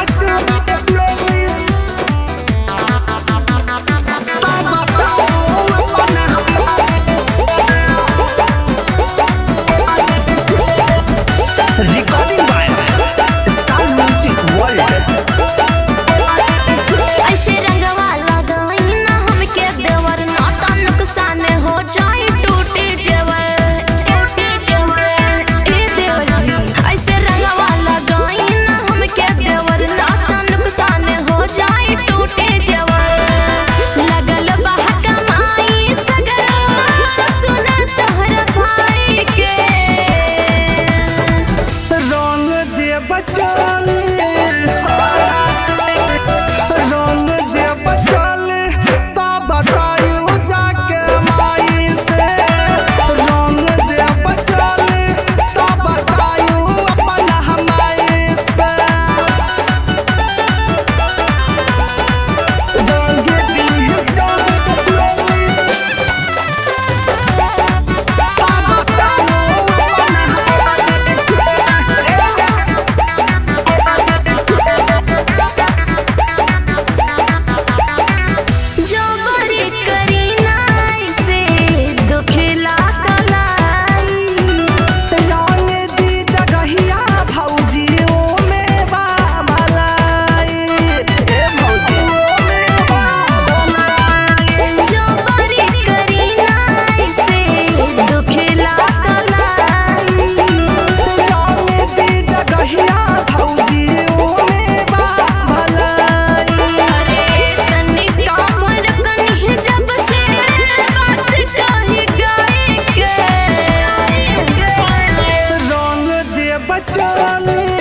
Recording by Star Music World। ऐसे रंगवा लगाई ना हमके देवर ना तो नुकसान हो जाए टूटे जेवर ए देवर जी। ऐसे रंगवा लगाई ना हमके देवर ना तो नुकसान हो जाए टूटे जेवर। लगल बह कमाई सगरा सुना तोहर भाई के रंग दे बचाले ता बतायू जाके माई से। रंग दे बचाले ता बतायू अपन हमाई से। रंग दी जाने ता बतायू अपन जो बड़ी करीना से दुखला कलाई। रंग दी जगहिया भौजी ओ में बा भलाई। ए भौजी ओ में बा भलाई। जो बड़ी करीना से दुखला कलाई। रंग दी जगहिया भौजी ओ में बा भलाई। अरे तनिका भड़कनी जब से बात कही गई के रंग दे बचाले